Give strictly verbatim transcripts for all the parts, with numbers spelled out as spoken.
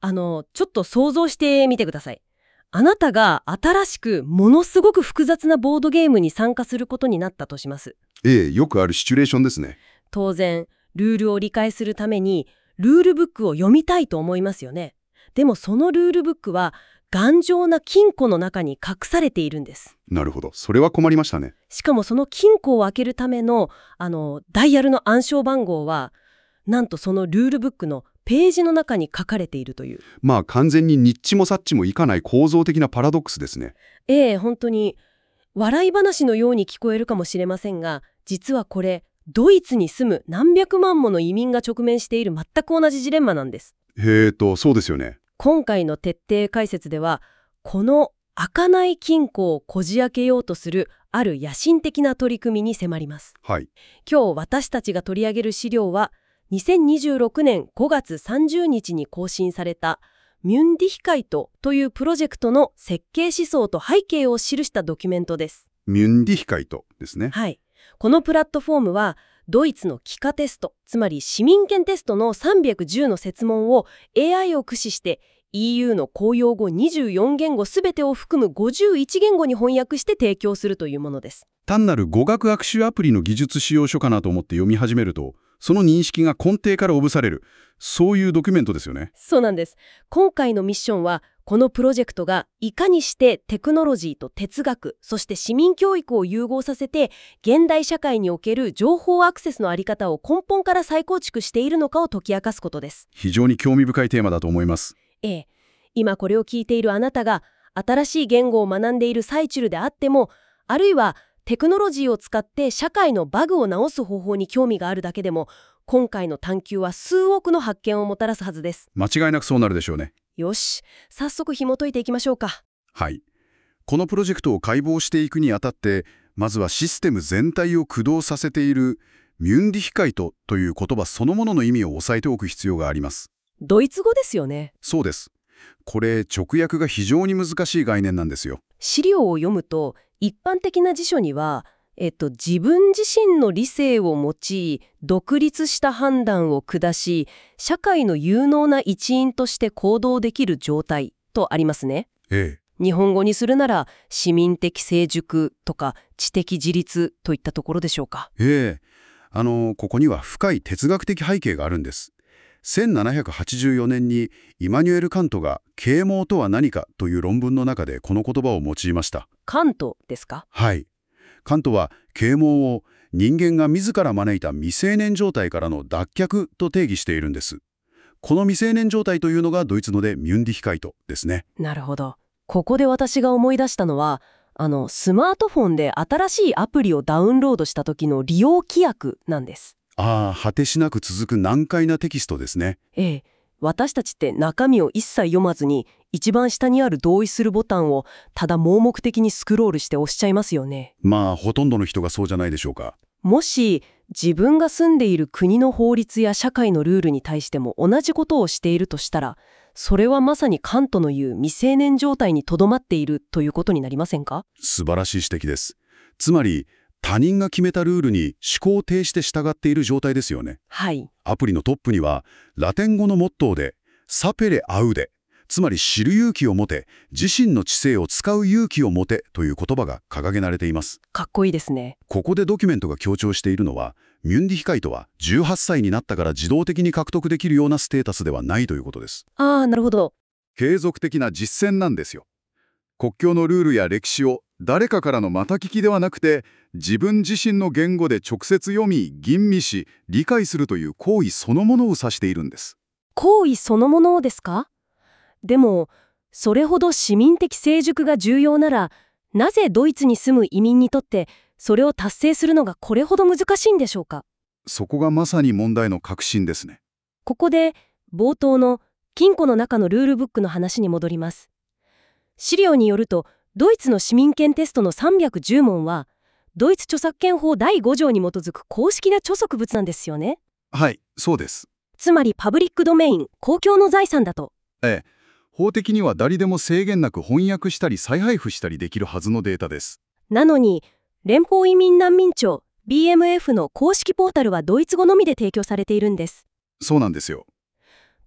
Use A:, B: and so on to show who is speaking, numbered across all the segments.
A: あの、ちょっと想像してみてください。あなたが新しくものすごく複雑なボードゲームに参加することになったとします。
B: ええ、よくあるシチュエーションですね。
A: 当然、ルールを理解するために、ルールブックを読みたいと思いますよね。でもそのルールブックは、頑丈な金庫の中に隠されているんです。
B: なるほど。それは困りましたね。
A: しかもその金庫を開けるための、あの、ダイヤルの暗証番号は、なんとそのルールブックのページの中に書かれているという。
B: まあ完全にニッチもサッチもいかない構造的なパラドックスですね。
A: ええ、本当に、笑い話のように聞こえるかもしれませんが、実はこれ、ドイツに住む何百万もの移民が直面している全く同じジレンマなんです。
B: へーと、そうですよね。
A: 今回の徹底解説では、この開かない金庫をこじ開けようとするある野心的な取り組みに迫ります。
B: はい。
A: 今日私たちが取り上げる資料は、にせんにじゅうろくねんごがつさんじゅうにちに更新されたミュンディヒカイトというプロジェクトの設計思想と背景を記したドキュメントです。
B: ミュンディヒカイトですね。
A: はい。このプラットフォームは、ドイツの帰化テスト、つまり市民権テストのさんびゃくじゅうの設問を エーアイ を駆使して イーユー の公用語にじゅうよんげんごすべてを含むごじゅういちげんごに翻訳して提供するというものです。
B: 単なる語学学習アプリの技術使用書かなと思って読み始めると、その認識が根底からおぶされる、そういうドキュメントですよね。
A: そうなんです。今回のミッションは、このプロジェクトがいかにしてテクノロジーと哲学、そして市民教育を融合させて、現代社会における情報アクセスのあり方を根本から再構築しているのかを解き明かすことです。
B: 非常に興味深いテーマだと思います。
A: ええ、今これを聞いているあなたが、新しい言語を学んでいる最中であっても、あるいはテクノロジーを使って社会のバグを直す方法に興味があるだけでも、今回の探求は数億の発見をもたらすはずです。
B: 間違いなくそうなるでしょうね。
A: よし、早速紐解いていきましょうか。
B: はい。このプロジェクトを解剖していくにあたって、まずはシステム全体を駆動させているミュンディヒカイトという言葉そのものの意味を押さえておく必要があります。
A: ドイツ語ですよね。
B: そうです。これ、直訳が非常に難しい概念なんですよ。
A: 資料を読むと、一般的な辞書には、えっと、自分自身の理性を用い、独立した判断を下し、社会の有能な一員として行動できる状態とありますね。
B: ええ。
A: 日本語にするなら、市民的成熟とか知的自立といったところでしょうか。
B: ええ。あの、ここには深い哲学的背景があるんです。せんななひゃくはちじゅうよねんにイマニュエル・カントが啓蒙とは何かという論文の中でこの言葉を用いました。
A: カントですか？
B: はい。カントは啓蒙を人間が自ら招いた未成年状態からの脱却と定義しているんです。この未成年状態というのがドイツ語でミュンディヒカイトですね。
A: なるほど。ここで私が思い出したのは、あの、スマートフォンで新しいアプリをダウンロードした時の利用規約なんです。
B: ああ、果てしなく続く難解なテキストですね。
A: ええ。私たちって中身を一切読まずに、一番下にある同意するボタンをただ盲目的にスクロールして押しちゃいますよね。
B: まあ、ほとんどの人がそうじゃないでしょうか。
A: もし自分が住んでいる国の法律や社会のルールに対しても同じことをしているとしたら、それはまさにカントの言う未成年状態にとどまっているということになりませんか？
B: 素晴らしい指摘です。つまり、他人が決めたルールに思考停止して従っている状態ですよね。
A: はい。
B: アプリのトップには、ラテン語のモットーで、サペレアウデ、つまり知る勇気を持て、自身の知性を使う勇気を持てという言葉が掲げられています。
A: かっこいいですね。
B: ここでドキュメントが強調しているのは、ミュンディヒカイトはじゅうはっさいになったから自動的に獲得できるようなステータスではないということです。
A: ああ、なるほど。
B: 継続的な実践なんですよ。国境のルールや歴史を誰かからのまた聞きではなくて、自分自身の言語で直接読み、吟味し、理解するという行為そのものを指しているんです。
A: 行為そのものですか？でも、それほど市民的成熟が重要なら、なぜドイツに住む移民にとって、それを達成するのがこれほど難しいんでしょうか？
B: そこがまさに問題の核心ですね。
A: ここで、冒頭の金庫の中のルールブックの話に戻ります。資料によると、ドイツの市民権テストのさんびゃくじゅう問は、ドイツ著作権法だいご条に基づく公式な著作物なんですよね。
B: はい、そうです。
A: つまりパブリックドメイン、公共の財産だと。
B: ええ、法的には誰でも制限なく翻訳したり再配布したりできるはずのデータです。
A: なのに、連邦移民難民庁 ビーエムエフ の公式ポータルはドイツ語のみで提供されているんです。
B: そうなんですよ。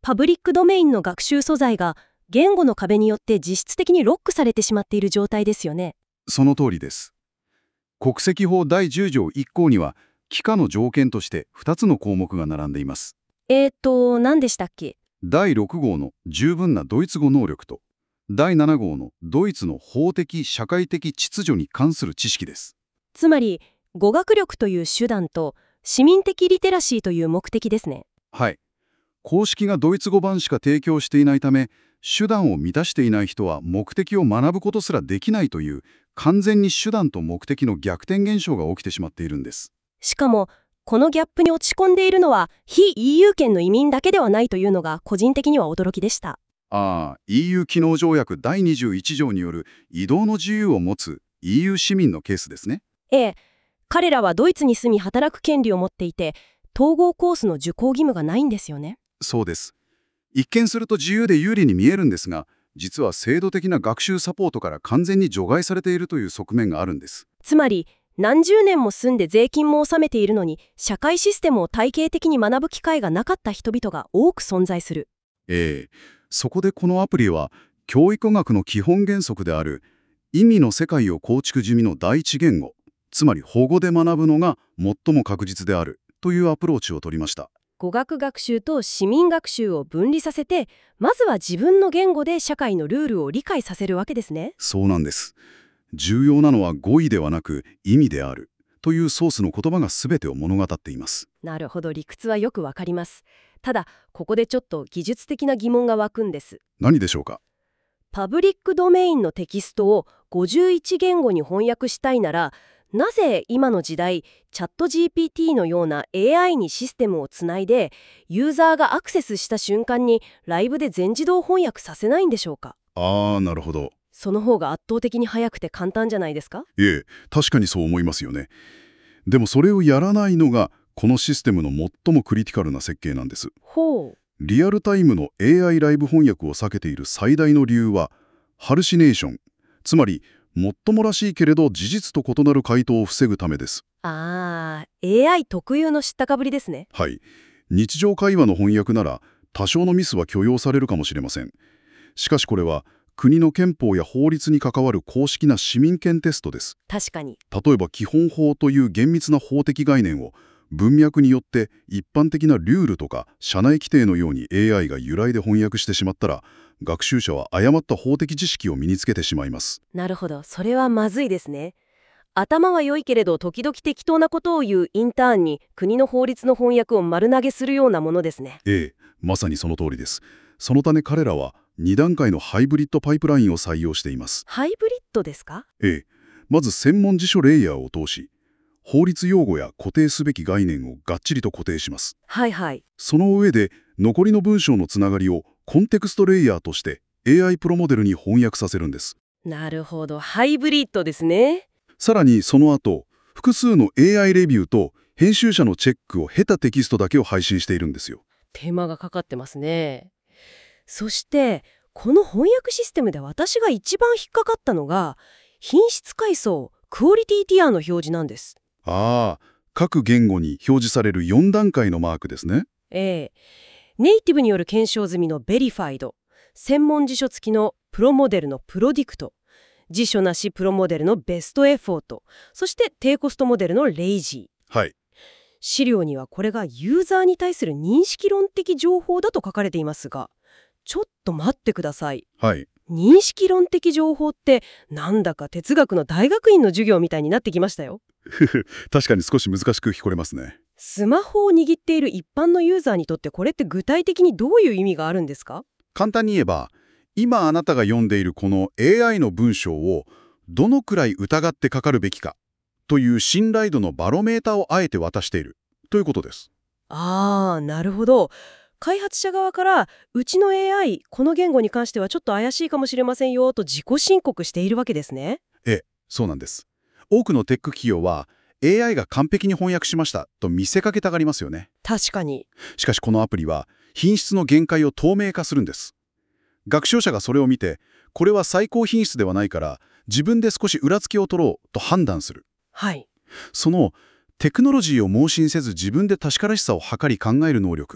A: パブリックドメインの学習素材が言語の壁によって実質的にロックされてしまっている状態ですよね。
B: その通りです。国籍法だいじゅう条いっ項には、帰化の条件としてふたつの項目が並んでいます。
A: えーと、何でしたっけ？
B: だいろく号の十分なドイツ語能力と、だいなな号のドイツの法的・社会的秩序に関する知識です。
A: つまり、語学力という手段と市民的リテラシーという目的ですね。
B: はい。公式がドイツ語版しか提供していないため、手段を満たしていない人は目的を学ぶことすらできないという、完全に手段と目的の逆転現象が起きてしまっているんです。
A: しかも、このギャップに落ち込んでいるのは非 イーユー 圏の移民だけではないというのが個人的には驚きでした。
B: ああ、イーユー 機能条約だいにじゅういち条による移動の自由を持つ イーユー 市民のケースですね。
A: ええ、彼らはドイツに住み働く権利を持っていて、統合コースの受講義務がないんですよね。
B: そうです。一見すると自由で有利に見えるんですが、実は制度的な学習サポートから完全に除外されているという側面があるんです。
A: つまり、何十年も住んで税金も納めているのに、社会システムを体系的に学ぶ機会がなかった人々が多く存在する。
B: ええ、そこでこのアプリは、教育学の基本原則である意味の世界を構築済みの第一言語、つまり保護で学ぶのが最も確実であるというアプローチを取りました。
A: 語学学習と市民学習を分離させて、まずは自分の言語で社会のルールを理解させるわけですね。
B: そうなんです。重要なのは語彙ではなく意味であるというソースの言葉が全てを物語っています。
A: なるほど、理屈はよくわかります。ただ、ここでちょっと技術的な疑問が湧くんです。
B: 何でしょうか？
A: パブリックドメインのテキストをごじゅういち言語に翻訳したいなら、なぜ今の時代、チャット ジーピーティー のような エーアイ にシステムをつないで、ユーザーがアクセスした瞬間にライブで全自動翻訳させないんでしょうか？
B: ああ、なるほど。
A: その方が圧倒的に早くて簡単じゃないですか？
B: いえ、確かにそう思いますよね。でもそれをやらないのが、このシステムの最もクリティカルな設計なんです。
A: ほう。
B: リアルタイムの エーアイ ライブ翻訳を避けている最大の理由は、ハルシネーション、つまり、もっともらしいけれど事実と異なる回答を防ぐためです。
A: ああ、エーアイ 特有の知ったかぶりですね。
B: はい。日常会話の翻訳なら、多少のミスは許容されるかもしれません。しかしこれは、国の憲法や法律に関わる公式な市民権テストです。
A: 確かに。
B: 例えば基本法という厳密な法的概念を文脈によって一般的なルールとか社内規定のように エーアイ が由来で翻訳してしまったら、学習者は誤った法的知識を身につけてしまいます。
A: なるほど、それはまずいですね。頭は良いけれど時々適当なことを言うインターンに国の法律の翻訳を丸投げするようなものですね。
B: ええ、まさにその通りです。そのため彼らはに段階のハイブリッドパイプラインを採用しています。
A: ハイブリッドですか？
B: ええ、まず専門辞書レイヤーを通し、法律用語や固定すべき概念をがっちりと固定します。
A: はいはい。
B: その上で残りの文章のつながりをコンテクストレイヤーとして エーアイ プロモデルに翻訳させるんです。
A: なるほど、ハイブリッドですね。
B: さらにその後、複数の エーアイ レビューと編集者のチェックを経たテキストだけを配信しているんですよ。
A: 手間がかかってますね。そしてこの翻訳システムで私が一番引っかかったのが品質階層クオリティティアの表示なんです。
B: ああ、各言語に表示されるよん段階のマークですね。
A: ええ、ネイティブによる検証済みのベリファイド、専門辞書付きのプロモデルのプロディクト、辞書なしプロモデルのベストエフォート、そして低コストモデルのレイジー。
B: はい。
A: 資料にはこれがユーザーに対する認識論的情報だと書かれていますが、ちょっと待ってください。
B: はい。
A: 認識論的情報ってなんだか哲学の大学院の授業みたいになってきましたよ。
B: 確かに少し難しく聞こえますね。
A: スマホを握っている一般のユーザーにとってこれって具体的にどういう意味があるんですか？
B: 簡単に言えば、今あなたが読んでいるこの エーアイ の文章をどのくらい疑ってかかるべきかという信頼度のバロメーターをあえて渡しているということです。
A: あー、なるほど。開発者側からうちの エーアイ この言語に関してはちょっと怪しいかもしれませんよと自己申告しているわけですね。
B: ええ、そうなんです。多くのテック企業は エーアイ が完璧に翻訳しましたと見せかけたがりますよね。
A: 確かに。
B: しかしこのアプリは品質の限界を透明化するんです。学習者がそれを見て、これは最高品質ではないから自分で少し裏付けを取ろうと判断する。
A: はい。
B: そのテクノロジーを盲信せず自分で確からしさを測り考える能力、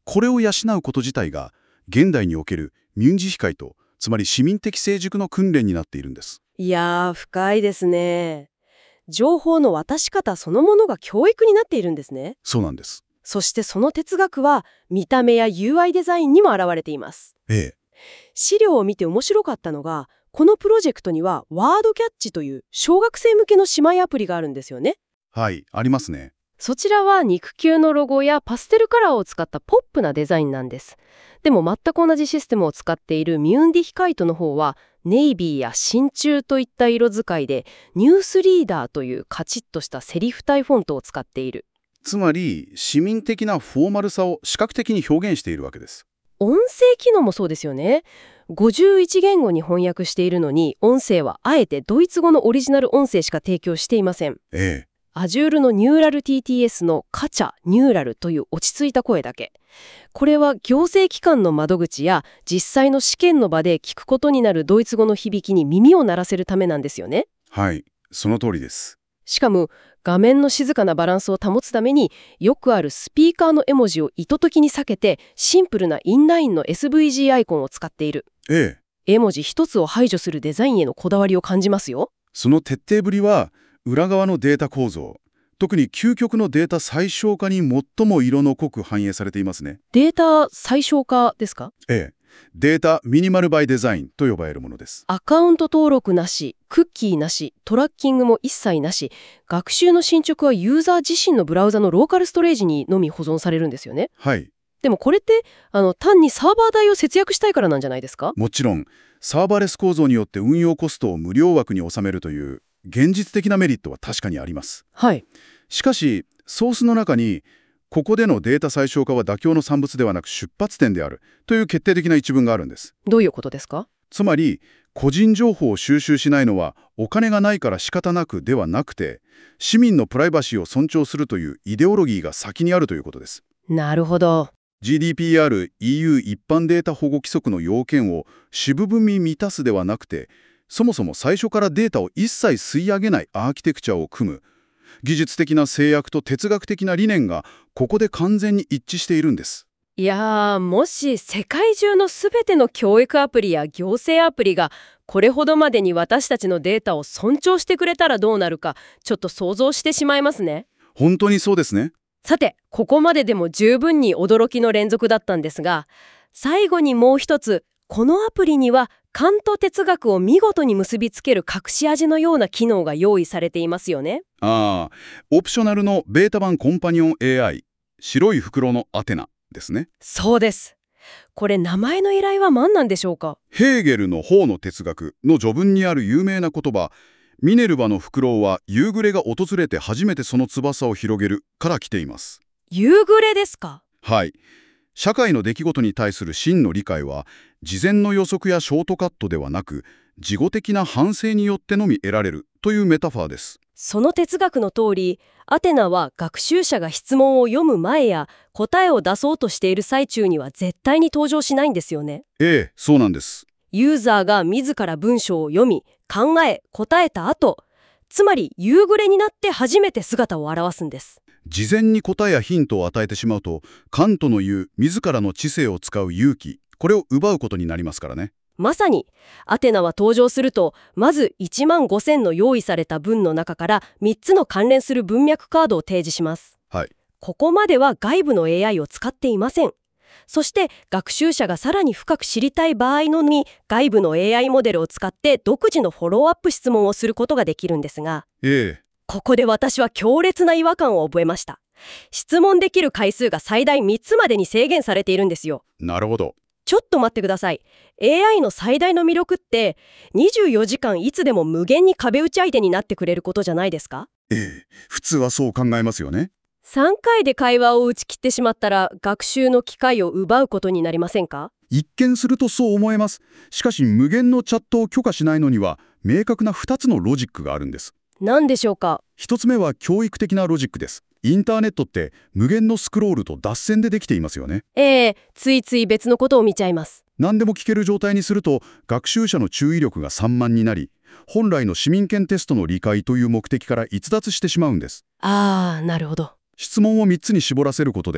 C: これを養うこと自体が現代における民事被害と、つまり市民的成熟の訓練になっているんです。
A: いやー、深いですね。情報の渡し方そのものが教育になっているんですね。
C: そうなんです。
A: そしてその哲学は見た目や ユーアイ デザインにも現れています。
C: ええ。
A: 資料を見て面白かったのが、このプロジェクトにはワードキャッチという小学生向けの姉妹アプリがあるんですよね。
C: はい、ありますね。
A: そちらは肉球のロゴやパステルカラーを使ったポップなデザインなんです。でも全く同じシステムを使っているミュンディヒカイトの方はネイビーや真鍮といった色使いでニュースリーダーというカチッとしたセリフ体フォントを使っている。
C: つまり市民的なフォーマルさを視覚的に表現しているわけです。
A: 音声機能もそうですよね。ごじゅういち言語に翻訳しているのに音声はあえてドイツ語のオリジナル音声しか提供していません。
C: ええ。
A: Azure のニューラル ティーティーエス のカチャ、ニューラルという落ち着いた声だけ。これは行政機関の窓口や実際の試験の場で聞くことになるドイツ語の響きに耳を鳴らせるためなんですよね。
C: はい、その通りです。
A: しかも画面の静かなバランスを保つためによくあるスピーカーの絵文字を意図的に避けてシンプルなインラインの エスブイジー アイコンを使っている。
C: え
A: え。絵文字一つを排除するデザインへのこだわりを感じますよ。
C: その徹底ぶりは裏側のデータ構造、特に究極のデータ最小化に最も色の濃く反映されていますね。
A: データ最小化ですか？
C: ええ。データミニマルバイデザインと呼ばれるものです。
A: アカウント登録なし、クッキーなし、トラッキングも一切なし、学習の進捗はユーザー自身のブラウザのローカルストレージにのみ保存されるんですよね。
C: はい。
A: でもこれってあの単にサーバー代を節約したいからなんじゃないですか？
C: もちろん、サーバーレス構造によって運用コストを無料枠に収めるという現実的なメリットは確かにあります。
A: はい。
C: しかし、ソースの中に、ここでのデータ最小化は妥協の産物ではなく出発点であるという決定的な一文があるんです。
A: どういうことですか？
C: つまり、個人情報を収集しないのはお金がないから仕方なくではなくて、市民のプライバシーを尊重するというイデオロギーが先にあるということです。
A: なるほど。
C: ジーディーピーアール、イーユー 一般データ保護規則の要件を主部分に満たすではなくて、そもそも最初からデータを一切吸い上げないアーキテクチャを組む、技術的な制約と哲学的な理念がここで完全に一致しているんです。
A: いやー、もし世界中のすべての教育アプリや行政アプリがこれほどまでに私たちのデータを尊重してくれたらどうなるか、ちょっと想像してしまいますね。
C: 本当にそうですね。
A: さて、ここまででも十分に驚きの連続だったんですが、最後にもう一つ、このアプリにはカント哲学を見事に結びつける隠し味のような機能が用意されていますよね。
C: ああ、オプショナルのベータ版コンパニオン エーアイ、白い袋のアテナですね。
A: そうです。これ名前の由来は何なんでしょうか？
C: ヘーゲルの法の哲学の序文にある有名な言葉、ミネルヴァのフクロウは夕暮れが訪れて初めてその翼を広げるから来ています。
A: 夕暮れですか？
C: はい。社会の出来事に対する真の理解は、事前の予測やショートカットではなく、事後的な反省によってのみ得られるというメタファーです。
A: その哲学の通り、アテナは学習者が質問を読む前や答えを出そうとしている最中には絶対に登場しないんですよね。
C: ええ、そうなんです。
A: ユーザーが自ら文章を読み、考え、答えた後、つまり夕暮れになって初めて姿を現すんです。
C: 事前に答えやヒントを与えてしまうと、カントの言う自らの知性を使う勇気、これを奪うことになりますからね。
A: まさに、アテナは登場すると、まずいちまんごせんの用意された文の中からみっつの関連する文脈カードを提示します。
C: はい。
A: ここまでは外部の エーアイ を使っていません。そして学習者がさらに深く知りたい場合のに外部の エーアイ モデルを使って独自のフォローアップ質問をすることができるんですが、
C: ええ。
A: ここで私は強烈な違和感を覚えました。質問できる回数が最大みっつまでに制限されているんですよ。
C: なるほど。
A: ちょっと待ってください。エーアイ の最大の魅力ってにじゅうよじかんいつでも無限に壁打ち相手になってくれることじゃないですか？
C: ええ、普通はそう考えますよね。
A: さんかいで会話を打ち切ってしまったら学習の機会を奪うことになりませんか？
C: 一見するとそう思えます。しかし無限のチャットを許可しないのには明確なふたつのロジックがあるんです。
A: 何でしょうか？
C: ひとつめは教育的なロジックです。インターネットって無限のスクロールと脱線でできていますよね。
A: ええ、ついつい別のことを見ちゃいます。
C: 何でも聞ける状態にすると学習者の注意力が散漫になり、本来の市民権テストの理解という目的から逸脱してしまうんです。
A: あー、なるほど。
C: 質問をみっつに絞らせることで、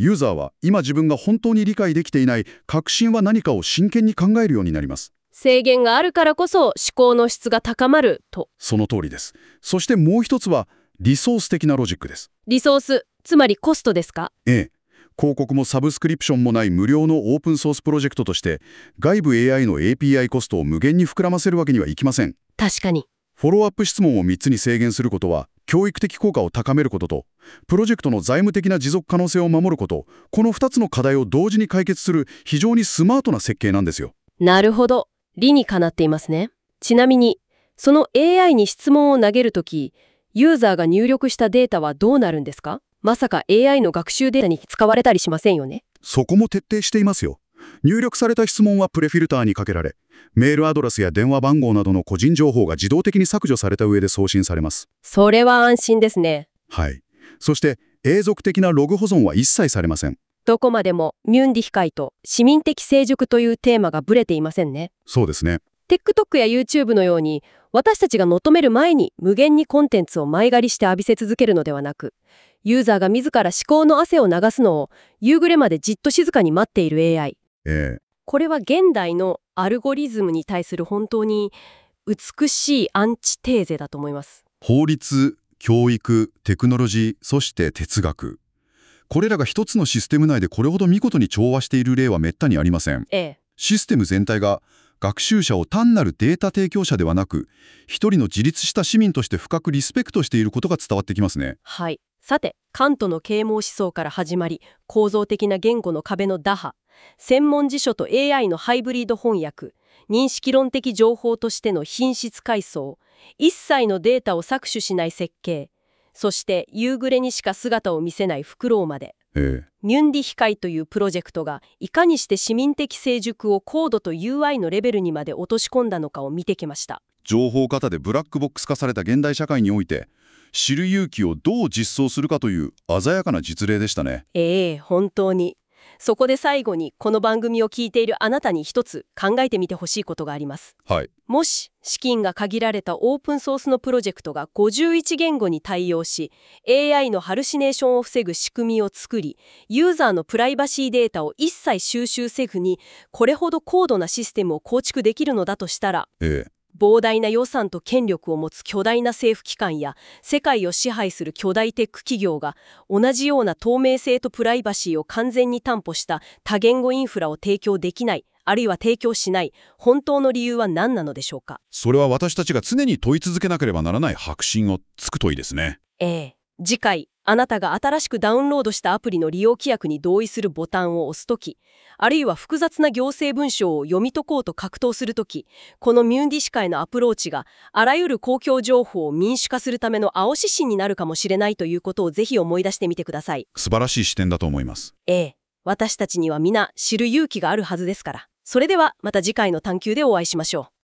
C: ユーザーは今自分が本当に理解できていない革新は何かを真剣に考えるようになります。
A: 制限があるからこそ思考の質が高まると。
C: その通りです。そしてもう一つはリソース的なロジックです。
A: リソース、つまりコストですか？
C: ええ。広告もサブスクリプションもない無料のオープンソースプロジェクトとして外部 エーアイ の エーピーアイ コストを無限に膨らませるわけにはいきません。
A: 確かに。
C: フォローアップ質問をみっつに制限することは教育的効果を高めることとプロジェクトの財務的な持続可能性を守ること、このふたつの課題を同時に解決する非常にスマートな設計なんですよ。
A: なるほど。理にかなっていますね。ちなみにその エーアイ に質問を投げるとき、ユーザーが入力したデータはどうなるんですか？まさか エーアイ の学習データに使われたりしませんよね？
C: そこも徹底していますよ。入力された質問はプレフィルターにかけられ、メールアドレスや電話番号などの個人情報が自動的に削除された上で送信されます。
A: それは安心ですね。
C: はい。そして永続的なログ保存は一切されません。
A: どこまでもミュンディヒ会と市民的成熟というテーマがブレていませんね。
C: そうですね。
A: TikTok や YouTube のように私たちが求める前に無限にコンテンツを前借りして浴びせ続けるのではなく、ユーザーが自ら思考の汗を流すのを夕暮れまでじっと静かに待っている エーアイ。
C: ええ。
A: これは現代のアルゴリズムに対する本当に美しいアンチテーゼだと思います。
B: 法律、教育、テクノロジー、そして哲学。これらが一つのシステム内でこれほど見事に調和している例はめったにありません。
A: ええ。
B: システム全体が学習者を単なるデータ提供者ではなく、一人の自立した市民として深くリスペクトしていることが伝わってきますね。
A: はい。さて、カントの啓蒙思想から始まり、構造的な言語の壁の打破、専門辞書と エーアイ のハイブリッド翻訳、認識論的情報としての品質階層、一切のデータを搾取しない設計、そして夕暮れにしか姿を見せないフクロウまで。
B: ええ。
A: ミュンディヒ会というプロジェクトがいかにして市民的成熟をコードと ユーアイ のレベルにまで落とし込んだのかを見てきました。
B: 情報過多でブラックボックス化された現代社会において、知る勇気をどう実装するかという鮮やかな実例でしたね。
A: ええ、本当に。そこで最後にこの番組を聞いているあなたに一つ考えてみてほしいことがあります。
B: はい。
A: もし資金が限られたオープンソースのプロジェクトがごじゅういち言語に対応し エーアイ のハルシネーションを防ぐ仕組みを作り、ユーザーのプライバシーデータを一切収集せずにこれほど高度なシステムを構築できるのだとしたら、
B: ええ。
A: 膨大な予算と権力を持つ巨大な政府機関や世界を支配する巨大テック企業が同じような透明性とプライバシーを完全に担保した多言語インフラを提供できない、あるいは提供しない本当の理由は何なのでしょうか。
B: それは私たちが常に問い続けなければならない核心をつく問いですね。
A: ええ。次回あなたが新しくダウンロードしたアプリの利用規約に同意するボタンを押すとき、あるいは複雑な行政文書を読み解こうと格闘するとき、このミュンディシ会のアプローチがあらゆる公共情報を民主化するための青指針になるかもしれないということをぜひ思い出してみてください。
B: 素晴らしい視点だと思います。
A: ええ。私たちには皆知る勇気があるはずですから。それではまた次回の探求でお会いしましょう。